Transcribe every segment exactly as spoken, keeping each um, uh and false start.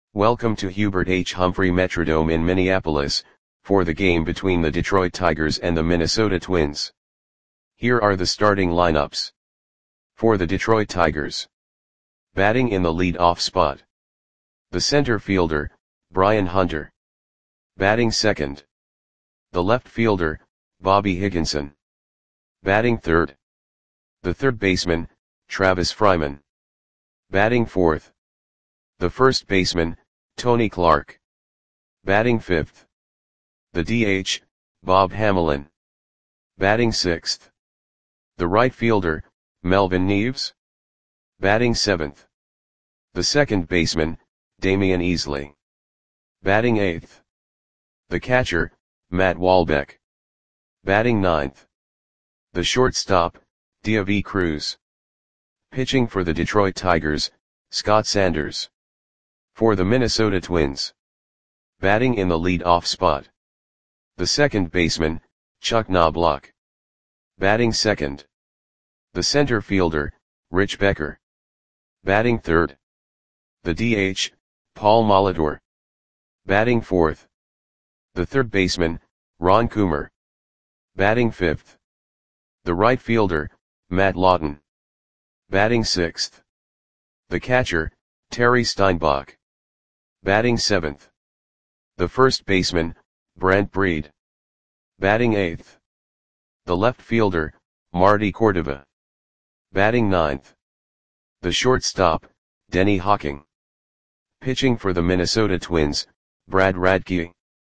Welcome to Hubert H. Humphrey Metrodome in Minneapolis, for the game between the Detroit Tigers and the Minnesota Twins. Here are the starting lineups. For the Detroit Tigers. Batting in the lead-off spot. The center fielder, Brian Hunter. Batting second. The left fielder, Bobby Higginson. Batting third. The third baseman, Travis Fryman. Batting fourth. The first baseman, Tony Clark. Batting fifth. The D H, Bob Hamelin. Batting sixth. The right fielder, Melvin Neves. Batting seventh. The second baseman, Damian Easley. Batting eighth. The catcher, Matt Walbeck. Batting ninth. The shortstop, Deivi Cruz. Pitching for the Detroit Tigers, Scott Sanders. For the Minnesota Twins. Batting in the lead-off spot. The second baseman, Chuck Knobloch. Batting second. The center fielder, Rich Becker. Batting third. The D H, Paul Molitor. Batting fourth. The third baseman, Ron Coomer. Batting fifth. The right fielder, Matt Lawton. Batting sixth. The catcher, Terry Steinbach. Batting seventh. The first baseman, Brent Breed. Batting eighth. The left fielder, Marty Cordova. Batting ninth. The shortstop, Denny Hawking. Pitching for the Minnesota Twins, Brad Radke.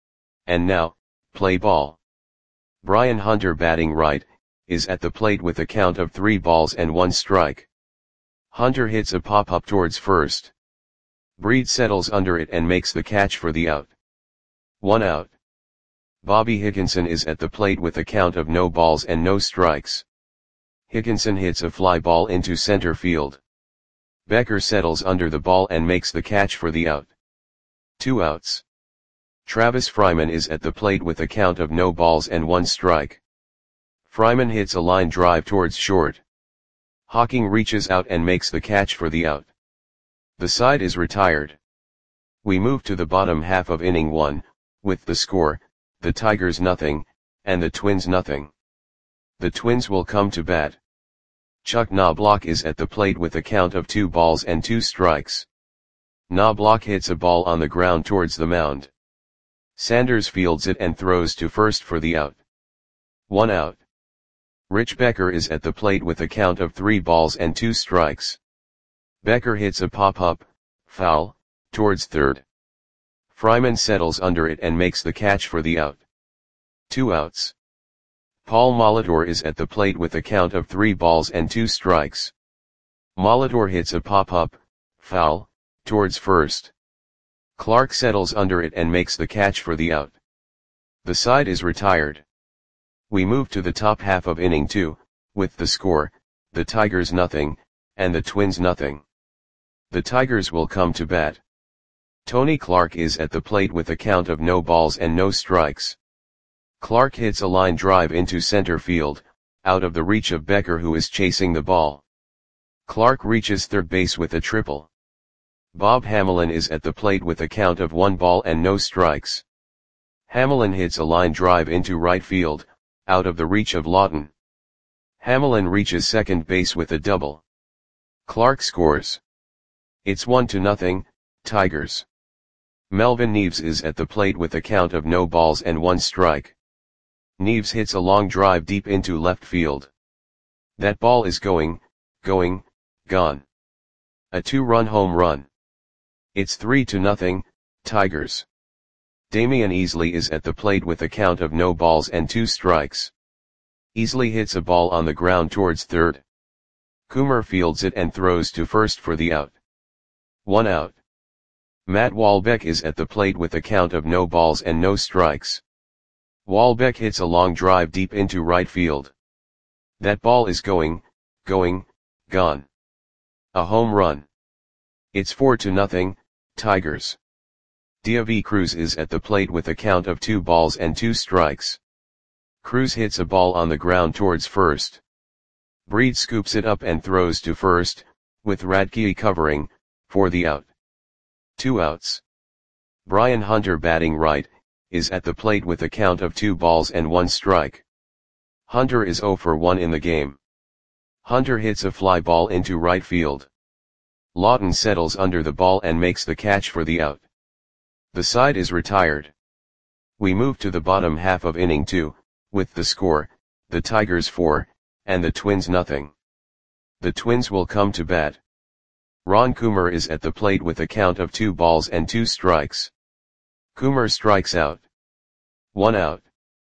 And now, play ball. Brian Hunter batting right, is at the plate with a count of three balls and one strike. Hunter hits a pop-up towards first. Breed settles under it and makes the catch for the out. One out. Bobby Higginson is at the plate with a count of no balls and no strikes. Higginson hits a fly ball into center field. Becker settles under the ball and makes the catch for the out. Two outs. Travis Fryman is at the plate with a count of no balls and one strike. Fryman hits a line drive towards short. Hawking reaches out and makes the catch for the out. The side is retired. We move to the bottom half of inning one, with the score, the Tigers nothing, and the Twins nothing. The Twins will come to bat. Chuck Knobloch is at the plate with a count of two balls and two strikes. Knobloch hits a ball on the ground towards the mound. Sanders fields it and throws to first for the out. One out. Rich Becker is at the plate with a count of three balls and two strikes. Becker hits a pop-up, foul, towards third. Fryman settles under it and makes the catch for the out. Two outs. Paul Molitor is at the plate with a count of three balls and two strikes. Molitor hits a pop-up, foul, towards first. Clark settles under it and makes the catch for the out. The side is retired. We move to the top half of inning two, with the score, the Tigers nothing, and the Twins nothing. The Tigers will come to bat. Tony Clark is at the plate with a count of no balls and no strikes. Clark hits a line drive into center field, out of the reach of Becker who is chasing the ball. Clark reaches third base with a triple. Bob Hamelin is at the plate with a count of one ball and no strikes. Hamelin hits a line drive into right field, out of the reach of Lawton. Hamelin reaches second base with a double. Clark scores. It's one to nothing, Tigers. Melvin Neves is at the plate with a count of no balls and one strike. Neves hits a long drive deep into left field. That ball is going, going, gone. A two-run home run. It's three to nothing, Tigers. Damian Easley is at the plate with a count of no balls and two strikes. Easley hits a ball on the ground towards third. Coomer fields it and throws to first for the out. One out. Matt Walbeck is at the plate with a count of no balls and no strikes. Walbeck hits a long drive deep into right field. That ball is going, going, gone. A home run. It's four to nothing, Tigers. Deivi Cruz is at the plate with a count of two balls and two strikes. Cruz hits a ball on the ground towards first. Breed scoops it up and throws to first, with Radke covering, for the out. Two outs. Brian Hunter batting right, is at the plate with a count of two balls and one strike. Hunter is zero for one in the game. Hunter hits a fly ball into right field. Lawton settles under the ball and makes the catch for the out. The side is retired. We move to the bottom half of inning two, with the score, the Tigers four, and the Twins nothing. The Twins will come to bat. Ron Coomer is at the plate with a count of two balls and two strikes. Coomer strikes out. One out.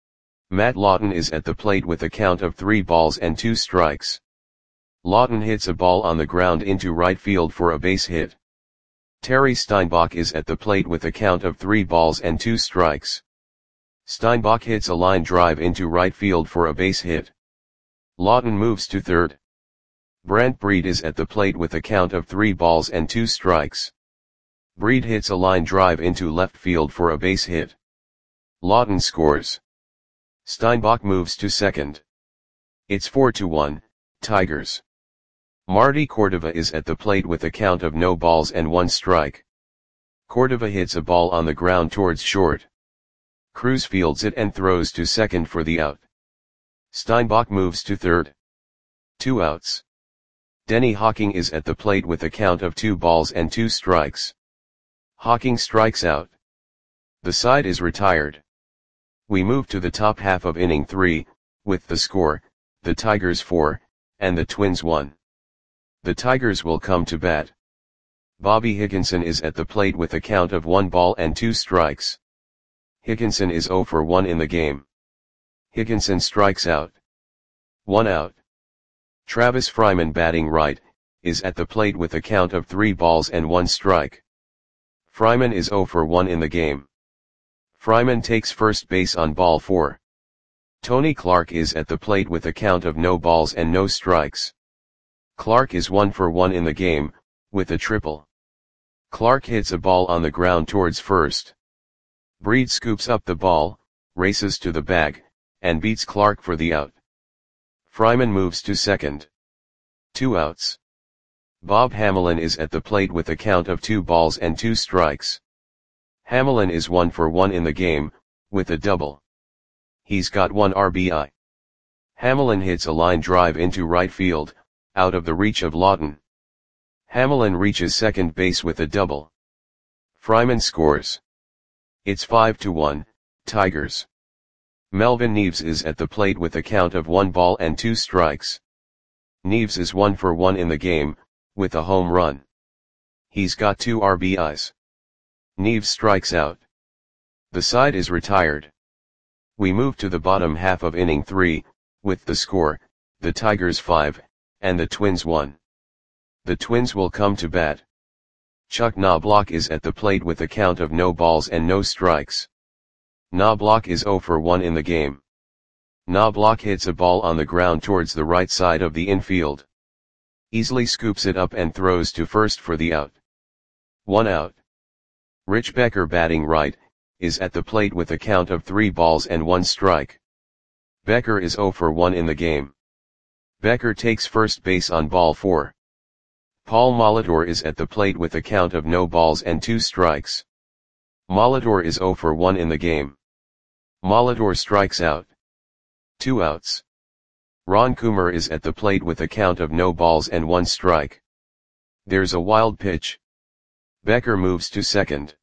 Matt Lawton is at the plate with a count of three balls and two strikes. Lawton hits a ball on the ground into right field for a base hit. Terry Steinbach is at the plate with a count of three balls and two strikes. Steinbach hits a line drive into right field for a base hit. Lawton moves to third. Brant Breed is at the plate with a count of three balls and two strikes. Breed hits a line drive into left field for a base hit. Lawton scores. Steinbach moves to second. It's four to one, Tigers. Marty Cordova is at the plate with a count of no balls and one strike. Cordova hits a ball on the ground towards short. Cruz fields it and throws to second for the out. Steinbach moves to third. Two outs. Denny Hawking is at the plate with a count of two balls and two strikes. Hawking strikes out. The side is retired. We move to the top half of inning three, with the score, the Tigers four, and the Twins one. The Tigers will come to bat. Bobby Higginson is at the plate with a count of one ball and two strikes. Higginson is zero for one in the game. Higginson strikes out. One out. Travis Fryman batting right, is at the plate with a count of three balls and one strike. Fryman is zero for one in the game. Fryman takes first base on ball four. Tony Clark is at the plate with a count of no balls and no strikes. Clark is one for one in the game, with a triple. Clark hits a ball on the ground towards first. Breed scoops up the ball, races to the bag, and beats Clark for the out. Fryman moves to second. Two outs. Bob Hamelin is at the plate with a count of two balls and two strikes. Hamelin is one for one in the game, with a double. He's got one R B I. Hamelin hits a line drive into right field, out of the reach of Lawton. Hamelin reaches second base with a double. Fryman scores. It's five to one, Tigers. Melvin Neves is at the plate with a count of one ball and two strikes. Neves is one for one in the game, with a home run. He's got two R B Is. Neves strikes out. The side is retired. We move to the bottom half of inning three, with the score, the Tigers five, and the Twins one. The Twins will come to bat. Chuck Knobloch is at the plate with a count of no balls and no strikes. Knobloch is zero for one in the game. Knobloch hits a ball on the ground towards the right side of the infield. Easily scoops it up and throws to first for the out. One out. Rich Becker batting right, is at the plate with a count of three balls and one strike. Becker is zero for one in the game. Becker takes first base on ball four. Paul Molitor is at the plate with a count of no balls and two strikes. Molitor is zero for one in the game. Molitor strikes out. Two outs. Ron Coomer is at the plate with a count of no balls and one strike. There's a wild pitch. Becker moves to second.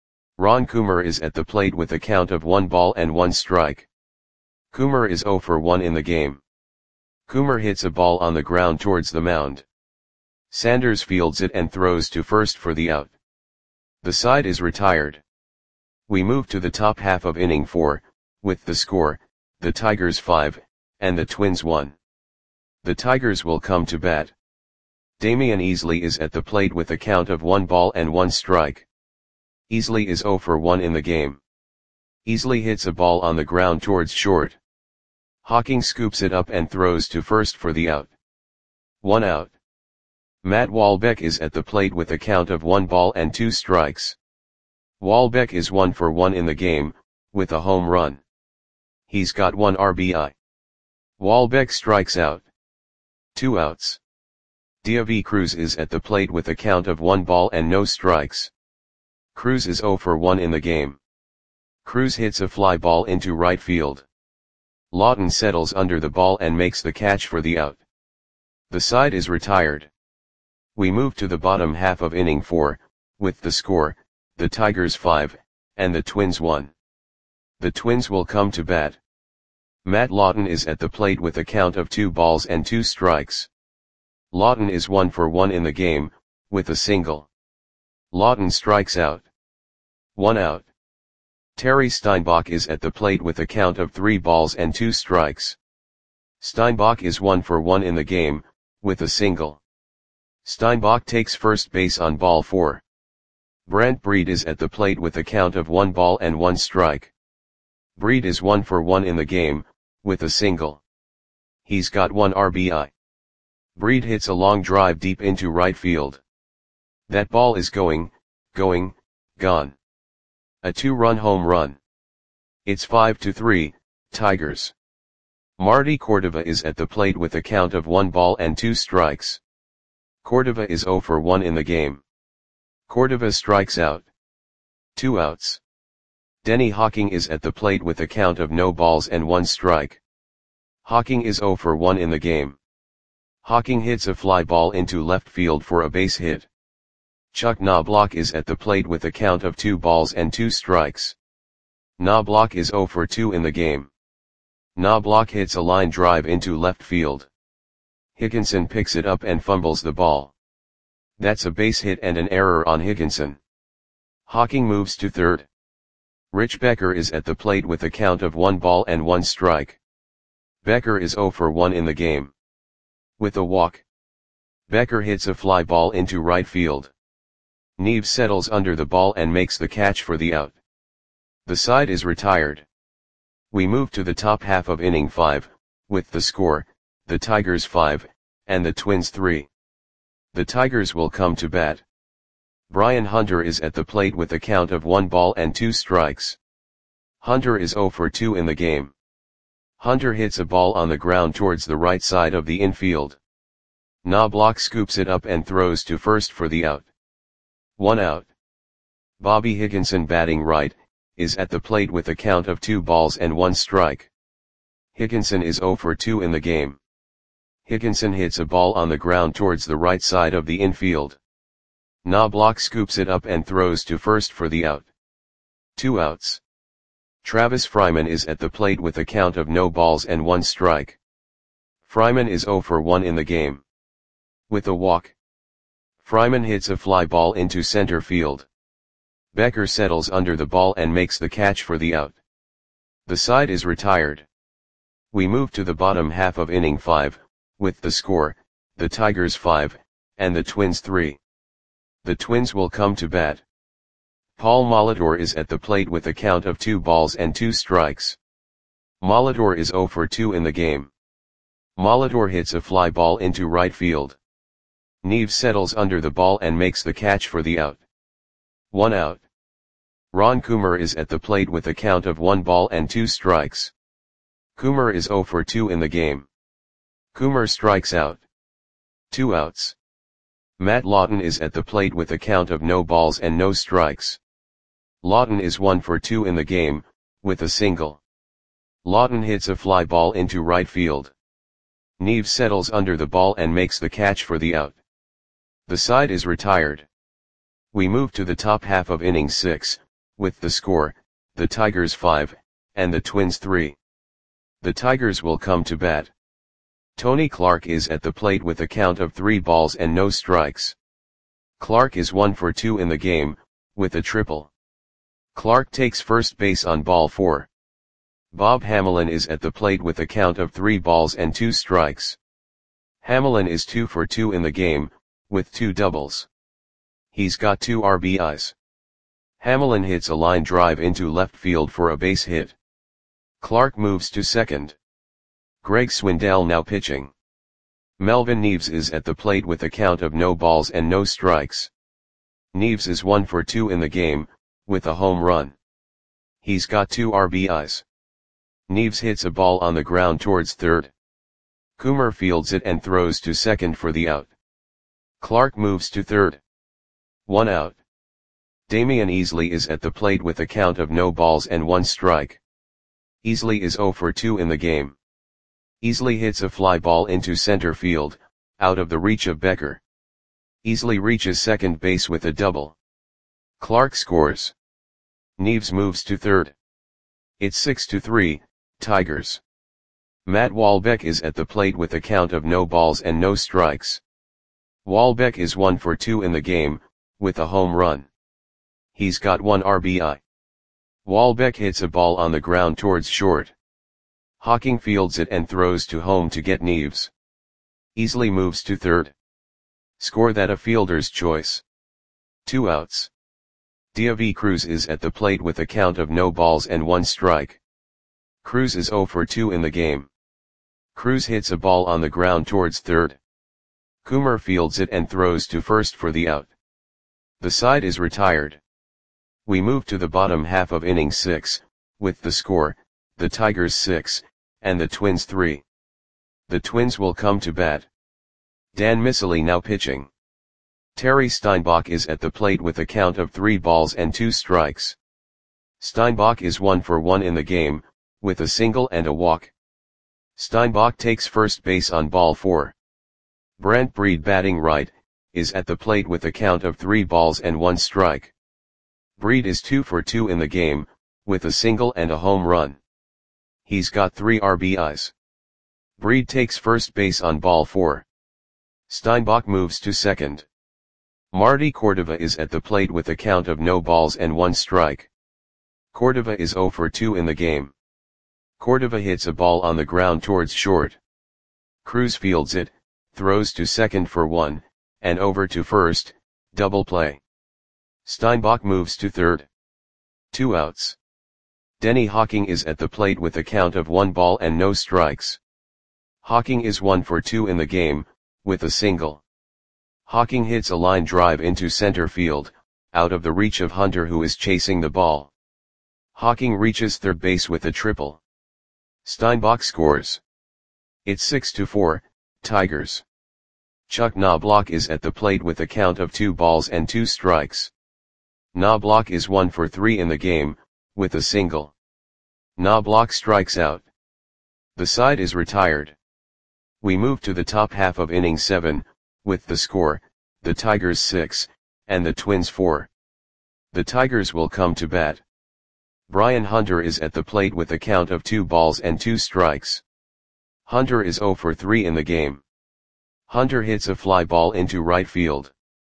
Ron Coomer is at the plate with a count of one ball and one strike. Coomer is zero for one in the game. Coomer hits a ball on the ground towards the mound. Sanders fields it and throws to first for the out. The side is retired. We move to the top half of inning four, with the score, the Tigers five, and the Twins one. The Tigers will come to bat. Damian Easley is at the plate with a count of one ball and one strike. Easley is zero for one in the game. Easley hits a ball on the ground towards short. Hawking scoops it up and throws to first for the out. One out. Matt Walbeck is at the plate with a count of one ball and two strikes. Walbeck is one for one in the game, with a home run. He's got one R B I. Walbeck strikes out. Two outs. Diavi Cruz is at the plate with a count of one ball and no strikes. Cruz is zero for one in the game. Cruz hits a fly ball into right field. Lawton settles under the ball and makes the catch for the out. The side is retired. We move to the bottom half of inning four, with the score, the Tigers five, and the Twins one. The Twins will come to bat. Matt Lawton is at the plate with a count of two balls and two strikes. Lawton is one for one in the game, with a single. Lawton strikes out. One out. Terry Steinbach is at the plate with a count of three balls and two strikes. Steinbach is one for one in the game, with a single. Steinbach takes first base on ball four. Brant Breed is at the plate with a count of one ball and one strike. Breed is one for one in the game, with a single. He's got one R B I. Breed hits a long drive deep into right field. That ball is going, going, gone. A two-run home run. It's five to three, Tigers. Marty Cordova is at the plate with a count of one ball and two strikes. Cordova is zero for one in the game. Cordova strikes out. Two outs. Denny Hawking is at the plate with a count of no balls and one strike. Hawking is zero for one in the game. Hawking hits a fly ball into left field for a base hit. Chuck Knobloch is at the plate with a count of two balls and two strikes. Knobloch is zero for two in the game. Knobloch hits a line drive into left field. Higginson picks it up and fumbles the ball. That's a base hit and an error on Higginson. Hawking moves to third. Rich Becker is at the plate with a count of one ball and one strike. Becker is zero for one in the game. With a walk. Becker hits a fly ball into right field. Neves settles under the ball and makes the catch for the out. The side is retired. We move to the top half of inning five, with the score, the Tigers five, and the Twins three. The Tigers will come to bat. Brian Hunter is at the plate with a count of one ball and two strikes. Hunter is zero for two in the game. Hunter hits a ball on the ground towards the right side of the infield. Knobloch scoops it up and throws to first for the out. One out. Bobby Higginson, batting right, is at the plate with a count of two balls and one strike. Higginson is zero for two in the game. Higginson hits a ball on the ground towards the right side of the infield. Knobloch scoops it up and throws to first for the out. Two outs. Travis Fryman is at the plate with a count of no balls and one strike. Fryman is zero for one in the game. With a walk. Fryman hits a fly ball into center field. Becker settles under the ball and makes the catch for the out. The side is retired. We move to the bottom half of inning five, with the score, the Tigers five, and the Twins three. The Twins will come to bat. Paul Molitor is at the plate with a count of two balls and two strikes. Molitor is zero for two in the game. Molitor hits a fly ball into right field. Neves settles under the ball and makes the catch for the out. One out. Ron Coomer is at the plate with a count of one ball and two strikes. Coomer is zero for two in the game. Coomer strikes out. Two outs. Matt Lawton is at the plate with a count of no balls and no strikes. Lawton is one for two in the game, with a single. Lawton hits a fly ball into right field. Neves settles under the ball and makes the catch for the out. The side is retired. We move to the top half of inning six, with the score, the Tigers five, and the Twins three. The Tigers will come to bat. Tony Clark is at the plate with a count of three balls and no strikes. Clark is one for two in the game, with a triple. Clark takes first base on ball four. Bob Hamelin is at the plate with a count of three balls and two strikes. Hamelin is two for two in the game, with two doubles. He's got two R B Is. Hamelin hits a line drive into left field for a base hit. Clark moves to second. Greg Swindell now pitching. Melvin Neves is at the plate with a count of no balls and no strikes. Neves is one for two in the game, with a home run. He's got two R B Is. Neves hits a ball on the ground towards third. Coomer fields it and throws to second for the out. Clark moves to third. One out. Damian Easley is at the plate with a count of no balls and one strike. Easley is zero for two in the game. Easley hits a fly ball into center field, out of the reach of Becker. Easley reaches second base with a double. Clark scores. Neves moves to third. It's six to three, Tigers. Matt Wahlbeck is at the plate with a count of no balls and no strikes. Wahlbeck is one for two in the game, with a home run. He's got one R B I. Wahlbeck hits a ball on the ground towards short. Hocking fields it and throws to home to get Neves. Easley moves to third. Score that a fielder's choice. Two outs. Diavi Cruz is at the plate with a count of no balls and one strike. Cruz is zero for two in the game. Cruz hits a ball on the ground towards third. Coomer fields it and throws to first for the out. The side is retired. We move to the bottom half of inning six, with the score, the Tigers six, and the Twins three. The Twins will come to bat. Dan Miceli now pitching. Terry Steinbach is at the plate with a count of three balls and two strikes. Steinbach is one for one in the game, with a single and a walk. Steinbach takes first base on ball four. Brent Breed batting right, is at the plate with a count of three balls and one strike. Breed is two for two in the game, with a single and a home run. He's got three R B Is. Breed takes first base on ball four. Steinbach moves to second. Marty Cordova is at the plate with a count of no balls and one strike. Cordova is zero for two in the game. Cordova hits a ball on the ground towards short. Cruz fields it, throws to second for one, and over to first, double play. Steinbach moves to third. Two outs. Denny Hocking is at the plate with a count of one ball and no strikes. Hocking is one for two in the game, with a single. Hocking hits a line drive into center field, out of the reach of Hunter who is chasing the ball. Hocking reaches third base with a triple. Steinbach scores. It's six to four, Tigers. Chuck Knobloch is at the plate with a count of two balls and two strikes. Knobloch is one for three in the game, with a single. Knobloch strikes out. The side is retired. We move to the top half of inning seven, with the score, the Tigers six, and the Twins four. The Tigers will come to bat. Brian Hunter is at the plate with a count of two balls and two strikes. Hunter is zero for three in the game. Hunter hits a fly ball into right field.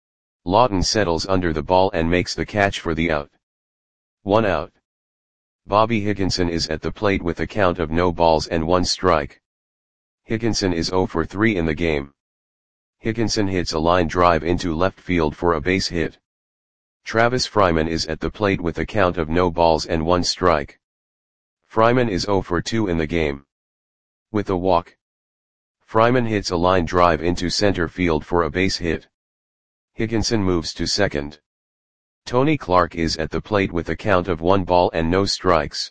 Lawton settles under the ball and makes the catch for the out. One out. Bobby Higginson is at the plate with a count of no balls and one strike. Higginson is zero for three in the game. Higginson hits a line drive into left field for a base hit. Travis Fryman is at the plate with a count of no balls and one strike. Fryman is zero for two in the game. With a walk. Fryman hits a line drive into center field for a base hit. Higginson moves to second. Tony Clark is at the plate with a count of one ball and no strikes.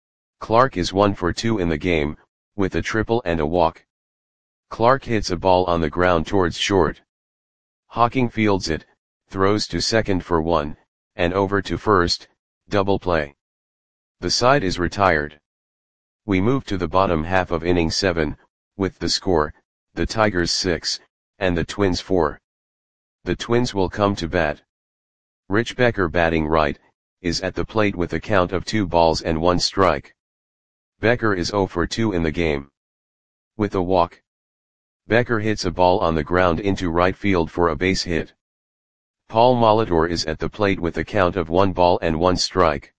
Clark is one for two in the game, with a triple and a walk. Clark hits a ball on the ground towards short. Hocking fields it, throws to second for one, and over to first, double play. The side is retired. We move to the bottom half of inning seven, with the score, the Tigers six, and the Twins four. The Twins will come to bat. Rich Becker batting right, is at the plate with a count of two balls and one strike. Becker is zero for two in the game. With a walk. Becker hits a ball on the ground into right field for a base hit. Paul Molitor is at the plate with a count of one ball and one strike.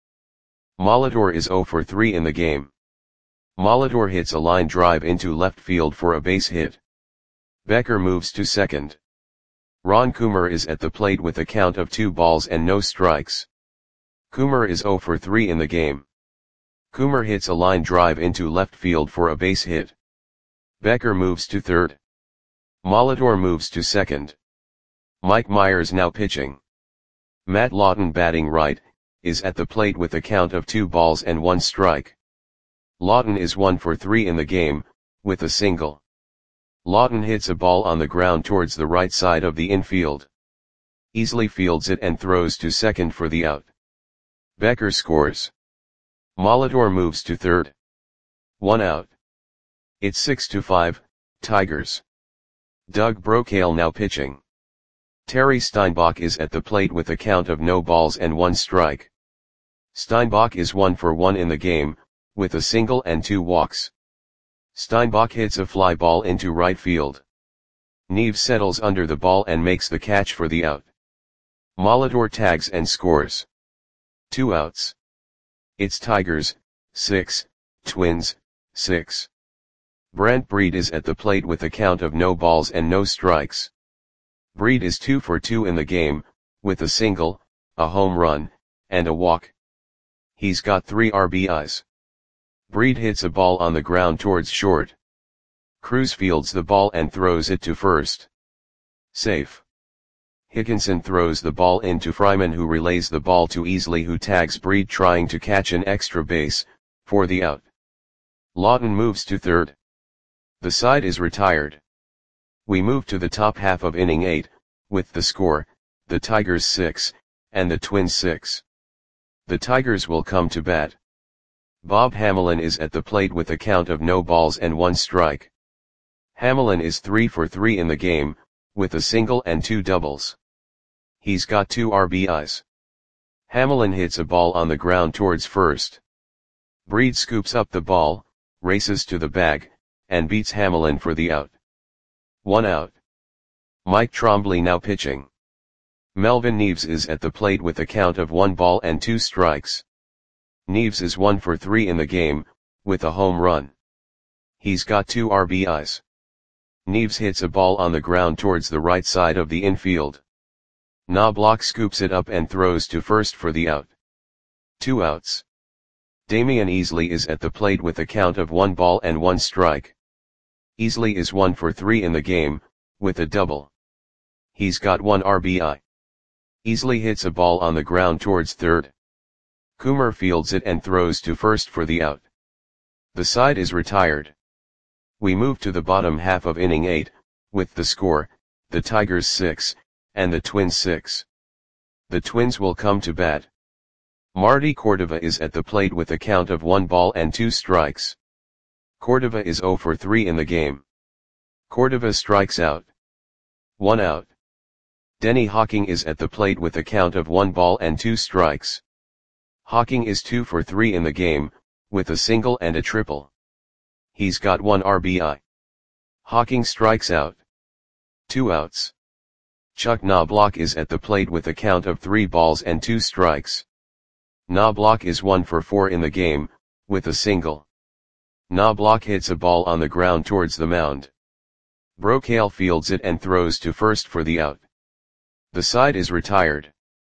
Molitor is zero for three in the game. Molitor hits a line drive into left field for a base hit. Becker moves to second. Ron Coomer is at the plate with a count of two balls and no strikes. Coomer is zero for three in the game. Coomer hits a line drive into left field for a base hit. Becker moves to third. Molitor moves to second. Mike Myers now pitching. Matt Lawton batting right, is at the plate with a count of two balls and one strike. Lawton is one for three in the game, with a single. Lawton hits a ball on the ground towards the right side of the infield. Easily fields it and throws to second for the out. Becker scores. Molitor moves to third. One out. It's six to five, Tigers. Doug Brocail now pitching. Terry Steinbach is at the plate with a count of no balls and one strike. Steinbach is one for one in the game, with a single and two walks. Steinbach hits a fly ball into right field. Neves settles under the ball and makes the catch for the out. Molitor tags and scores. Two outs. It's Tigers, six, Twins, six. Brent Breed is at the plate with a count of no balls and no strikes. Breed is two for two in the game, with a single, a home run, and a walk. He's got three R B Is. Breed hits a ball on the ground towards short. Cruz fields the ball and throws it to first. Safe. Higginson throws the ball into Fryman, who relays the ball to Easley, who tags Breed trying to catch an extra base, for the out. Lawton moves to third. The side is retired. We move to the top half of inning eight, with the score, the Tigers six, and the Twins six. The Tigers will come to bat. Bob Hamelin is at the plate with a count of no balls and one strike. Hamelin is three for three in the game, with a single and two doubles. He's got two R B Is. Hamelin hits a ball on the ground towards first. Breed scoops up the ball, races to the bag, and beats Hamelin for the out. One out. Mike Trombley now pitching. Melvin Neves is at the plate with a count of one ball and two strikes. Neves is one for three in the game, with a home run. He's got two R B Is. Neves hits a ball on the ground towards the right side of the infield. Knobloch scoops it up and throws to first for the out. Two outs. Damian Easley is at the plate with a count of one ball and one strike. Easley is one for three in the game, with a double. He's got one R B I. Easley hits a ball on the ground towards third. Coomer fields it and throws to first for the out. The side is retired. We move to the bottom half of inning eight, with the score, the Tigers six, and the Twins six. The Twins will come to bat. Marty Cordova is at the plate with a count of one ball and two strikes. Cordova is zero for three in the game. Cordova strikes out. One out. Denny Hawking is at the plate with a count of one ball and two strikes. Hawking is two for three in the game, with a single and a triple. He's got one R B I. Hawking strikes out. Two outs. Chuck Knobloch is at the plate with a count of three balls and two strikes. Knobloch is one for four in the game, with a single. Knobloch hits a ball on the ground towards the mound. Brocail fields it and throws to first for the out. The side is retired.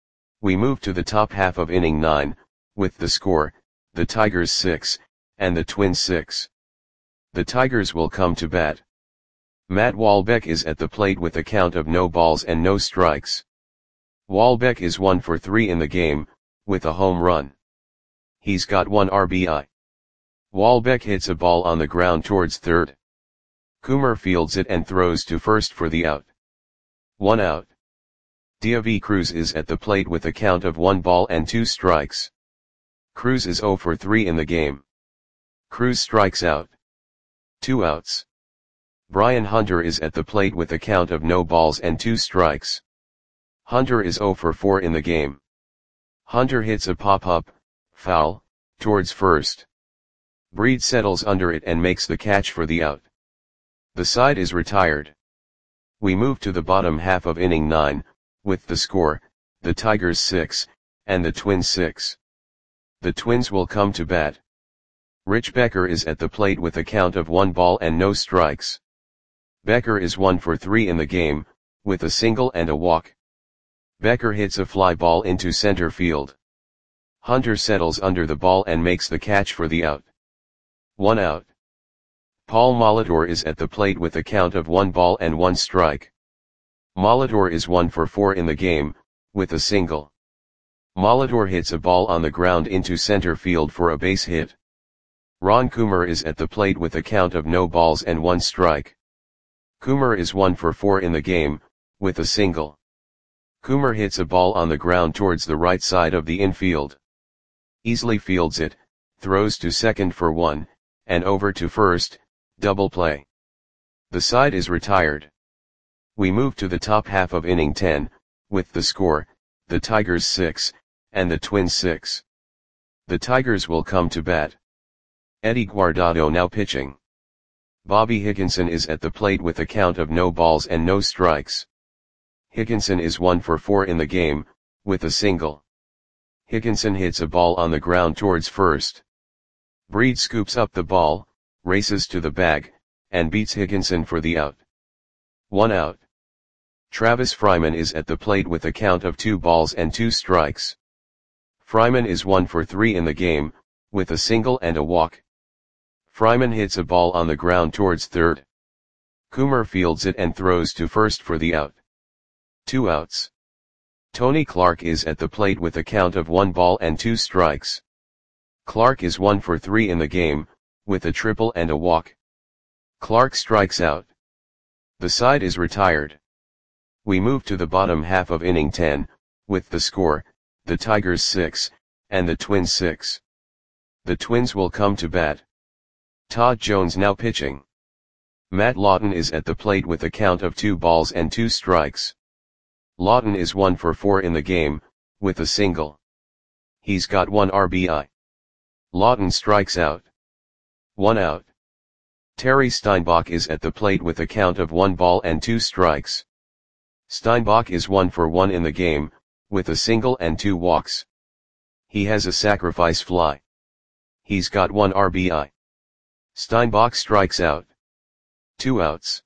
We move to the top half of inning nine, with the score, the Tigers six, and the Twins six. The Tigers will come to bat. Matt Walbeck is at the plate with a count of no balls and no strikes. Walbeck is one for three in the game, with a home run. He's got one R B I. Walbeck hits a ball on the ground towards third. Coomer fields it and throws to first for the out. One out. Diavi Cruz is at the plate with a count of one ball and two strikes. Cruz is zero for three in the game. Cruz strikes out. Two outs. Brian Hunter is at the plate with a count of no balls and two strikes. Hunter is zero for four in the game. Hunter hits a pop-up, foul, towards first. Breed settles under it and makes the catch for the out. The side is retired. We move to the bottom half of inning nine, with the score, the Tigers six, and the Twins six. The Twins will come to bat. Rich Becker is at the plate with a count of one ball and no strikes. Becker is one for three in the game, with a single and a walk. Becker hits a fly ball into center field. Hunter settles under the ball and makes the catch for the out. One out. Paul Molitor is at the plate with a count of one ball and one strike. Molitor is one for four in the game, with a single. Molitor hits a ball on the ground into center field for a base hit. Ron Coomer is at the plate with a count of no balls and one strike. Coomer is one for four in the game, with a single. Coomer hits a ball on the ground towards the right side of the infield. Easily fields it, throws to second for one, and over to first, double play. The side is retired. We move to the top half of inning ten, with the score, the Tigers six, and the Twins six. The Tigers will come to bat. Eddie Guardado now pitching. Bobby Higginson is at the plate with a count of no balls and no strikes. Higginson is one for four in the game, with a single. Higginson hits a ball on the ground towards first. Breed scoops up the ball, races to the bag, and beats Higginson for the out. One out. Travis Fryman is at the plate with a count of two balls and two strikes. Fryman is one for three in the game, with a single and a walk. Fryman hits a ball on the ground towards third. Coomer fields it and throws to first for the out. Two outs. Tony Clark is at the plate with a count of one ball and two strikes. Clark is one for three in the game, with a triple and a walk. Clark strikes out. The side is retired. We move to the bottom half of inning ten, with the score, the Tigers six, and the Twins six. The Twins will come to bat. Todd Jones now pitching. Matt Lawton is at the plate with a count of two balls and two strikes. Lawton is one for four in the game, with a single. He's got one R B I. Lawton strikes out. One out. Terry Steinbach is at the plate with a count of one ball and two strikes. Steinbach is one for one in the game, with a single and two walks. He has a sacrifice fly. He's got one R B I. Steinbach strikes out. Two outs.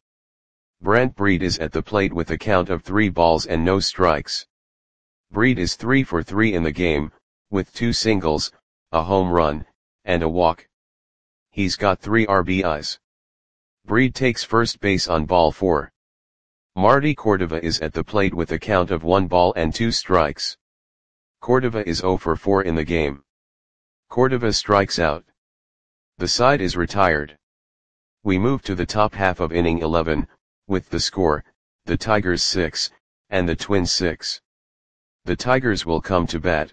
Brant Breed is at the plate with a count of three balls and no strikes. Breed is three for three in the game, with two singles, a home run, and a walk. He's got three R B Is. Breed takes first base on ball four. Marty Cordova is at the plate with a count of one ball and two strikes. Cordova is zero for four in the game. Cordova strikes out. The side is retired. We move to the top half of inning eleven, with the score, the Tigers six, and the Twins six. The Tigers will come to bat.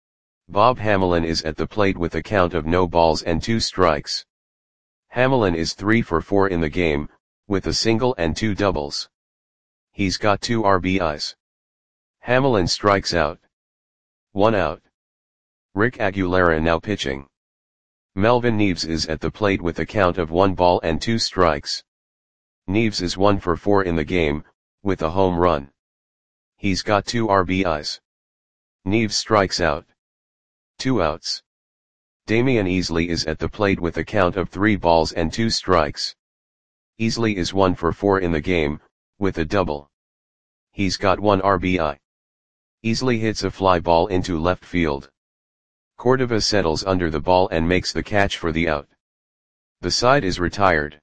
Bob Hamelin is at the plate with a count of no balls and two strikes. Hamelin is three for four in the game, with a single and two doubles. He's got two R B Is. Hamelin strikes out. One out. Rick Aguilera now pitching. Melvin Neves is at the plate with a count of one ball and two strikes. Neves is one for four in the game, with a home run. He's got two R B Is. Neves strikes out. Two outs. Damian Easley is at the plate with a count of three balls and two strikes. Easley is one for four in the game, with a double. He's got one R B I. Easley hits a fly ball into left field. Cordova settles under the ball and makes the catch for the out. The side is retired.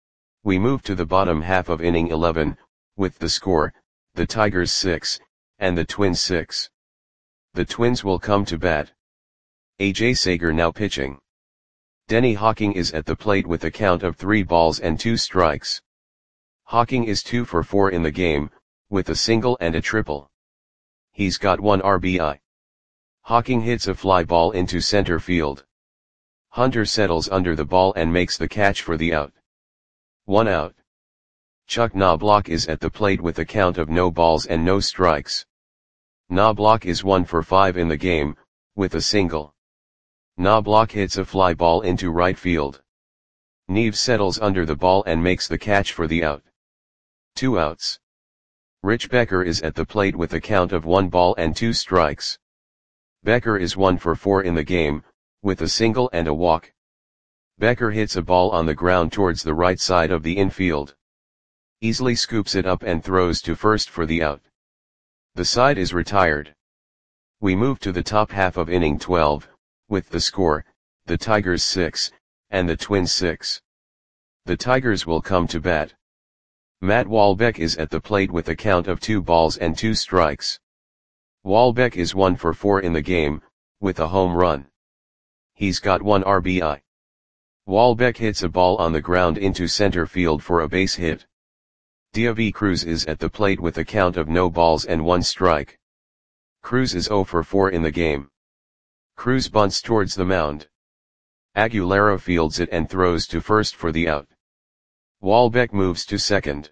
We move to the bottom half of inning eleven, with the score, the Tigers six, and the Twins six. The Twins will come to bat. A J Sager now pitching. Denny Hawking is at the plate with a count of three balls and two strikes. Hawking is two for four in the game, with a single and a triple. He's got one R B I. Hawking hits a fly ball into center field. Hunter settles under the ball and makes the catch for the out. One out. Chuck Knobloch is at the plate with a count of no balls and no strikes. Knobloch is one for five in the game, with a single. Knobloch hits a fly ball into right field. Neves settles under the ball and makes the catch for the out. Two outs. Rich Becker is at the plate with a count of one ball and two strikes. Becker is one for four in the game, with a single and a walk. Becker hits a ball on the ground towards the right side of the infield. Easley scoops it up and throws to first for the out. The side is retired. We move to the top half of inning twelve, with the score, the Tigers six, and the Twins six. The Tigers will come to bat. Matt Walbeck is at the plate with a count of two balls and two strikes. Walbeck is one for four in the game, with a home run. He's got one R B I. Walbeck hits a ball on the ground into center field for a base hit. Diaby Cruz is at the plate with a count of no balls and one strike. Cruz is zero for four in the game. Cruz bunts towards the mound. Aguilera fields it and throws to first for the out. Walbeck moves to second.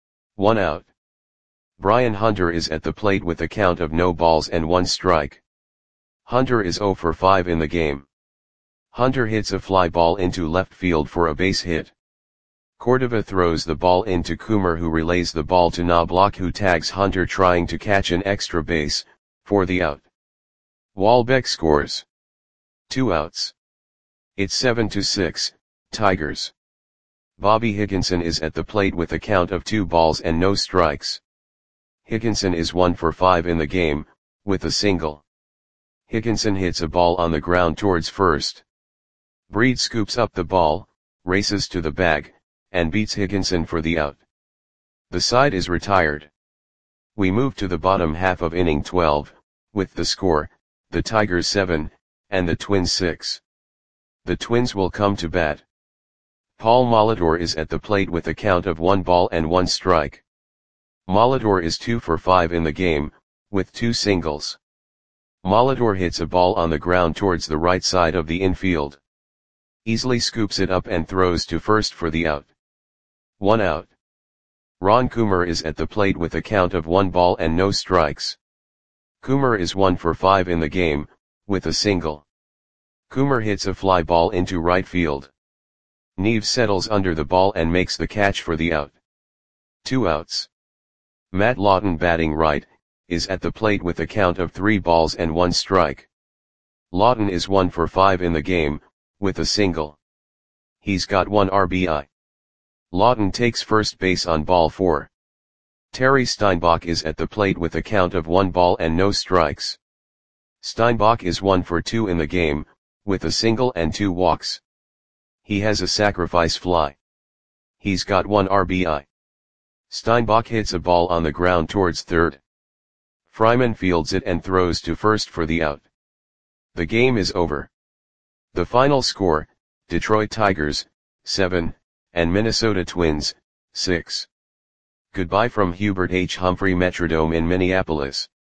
One out. Brian Hunter is at the plate with a count of no balls and one strike. Hunter is zero for five in the game. Hunter hits a fly ball into left field for a base hit. Cordova throws the ball into Coomer, who relays the ball to Knobloch, who tags Hunter trying to catch an extra base, for the out. Walbeck scores. Two outs. It's seven to six, Tigers. Bobby Higginson is at the plate with a count of two balls and no strikes. Higginson is one for five in the game, with a single. Higginson hits a ball on the ground towards first. Breed scoops up the ball, races to the bag, and beats Higginson for the out. The side is retired. We move to the bottom half of inning twelve, with the score, the Tigers seven, and the Twins six. The Twins will come to bat. Paul Molitor is at the plate with a count of one ball and one strike. Molitor is two for five in the game, with two singles. Molitor hits a ball on the ground towards the right side of the infield. Easily scoops it up and throws to first for the out. One out. Ron Coomer is at the plate with a count of one ball and no strikes. Coomer is one for five in the game, with a single. Coomer hits a fly ball into right field. Neves settles under the ball and makes the catch for the out. Two outs. Matt Lawton, batting right, is at the plate with a count of three balls and one strike. Lawton is one for five in the game, with a single. He's got one R B I. Lawton takes first base on ball four. Terry Steinbach is at the plate with a count of one ball and no strikes. Steinbach is one for two in the game, with a single and two walks. He has a sacrifice fly. He's got one R B I. Steinbach hits a ball on the ground towards third. Fryman fields it and throws to first for the out. The game is over. The final score, Detroit Tigers, seven, and Minnesota Twins, six. Goodbye from Hubert H. Humphrey Metrodome in Minneapolis.